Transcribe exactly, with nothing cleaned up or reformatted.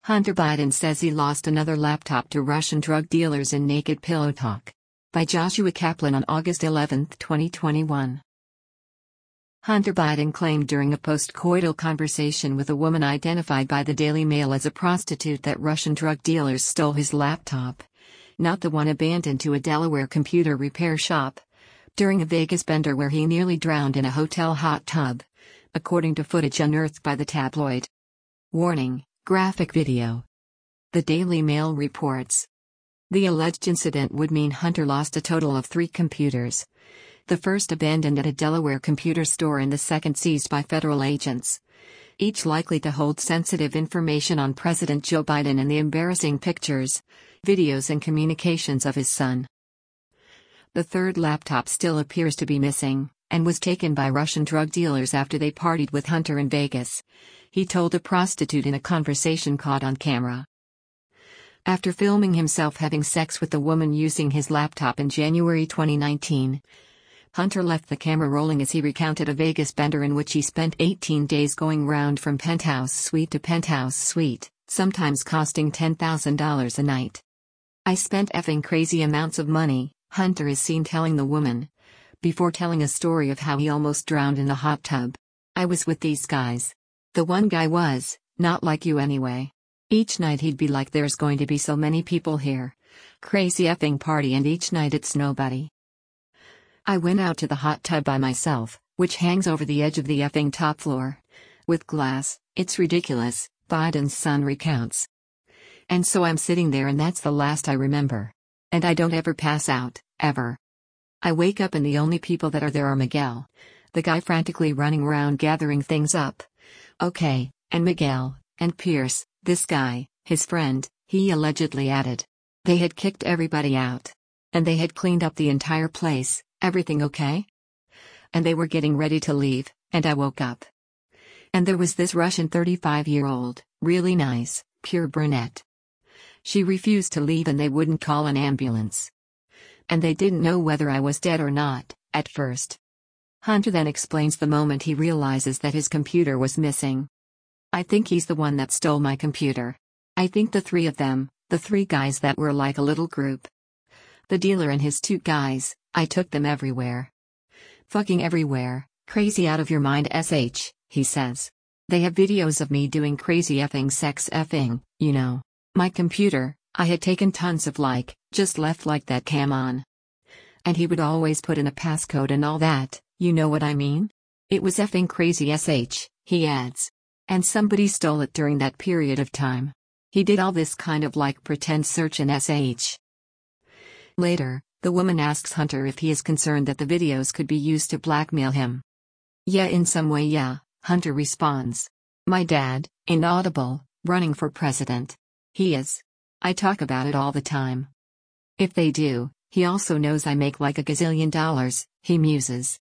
Hunter Biden says he lost another laptop to Russian drug dealers in Naked Pillow Talk. By Joshua Kaplan on August eleventh, twenty twenty-one. Hunter Biden claimed during a post-coital conversation with a woman identified by the Daily Mail as a prostitute that Russian drug dealers stole his laptop, not the one abandoned to a Delaware computer repair shop, during a Vegas bender where he nearly drowned in a hotel hot tub, according to footage unearthed by the tabloid. Warning: graphic video. The Daily Mail reports. The alleged incident would mean Hunter lost a total of three computers. The first abandoned at a Delaware computer store and the second seized by federal agents. Each likely to hold sensitive information on President Joe Biden and the embarrassing pictures, videos and communications of his son. The third laptop still appears to be missing, and was taken by Russian drug dealers after they partied with Hunter in Vegas, he told a prostitute in a conversation caught on camera. After filming himself having sex with the woman using his laptop in January twenty nineteen, Hunter left the camera rolling as he recounted a Vegas bender in which he spent eighteen days going round from penthouse suite to penthouse suite, sometimes costing ten thousand dollars a night. "I spent effing crazy amounts of money," Hunter is seen telling the woman, before telling a story of how he almost drowned in the hot tub. "I was with these guys. The one guy was, not like you anyway. Each night he'd be like, there's going to be so many people here. Crazy effing party, and each night it's nobody. I went out to the hot tub by myself, which hangs over the edge of the effing top floor. With glass, it's ridiculous," Biden's son recounts. "And so I'm sitting there and that's the last I remember. And I don't ever pass out, ever. I wake up and the only people that are there are Miguel, the guy frantically running around gathering things up. Okay, and Miguel, and Pierce, this guy, his friend," he allegedly added. "They had kicked everybody out. And they had cleaned up the entire place. Everything okay? And they were getting ready to leave, and I woke up. And there was this Russian thirty-five-year-old, really nice, pure brunette. She refused to leave and they wouldn't call an ambulance. And they didn't know whether I was dead or not, at first." Hunter then explains the moment he realizes that his computer was missing. "I think he's the one that stole my computer. I think the three of them, the three guys that were like a little group. The dealer and his two guys, I took them everywhere. Fucking everywhere, crazy out of your mind sh, he says. "They have videos of me doing crazy effing sex effing, you know. My computer, I had taken tons of like, just left like that cam on. And he would always put in a passcode and all that, you know what I mean? It was effing crazy sh, he adds. And somebody stole it during that period of time. He did all this kind of like pretend search in sh." Later, the woman asks Hunter if he is concerned that the videos could be used to blackmail him. "Yeah, in some way, yeah," Hunter responds. "My dad, inaudible, running for president. He is. I talk about it all the time. If they do, he also knows I make like a gazillion dollars," he muses.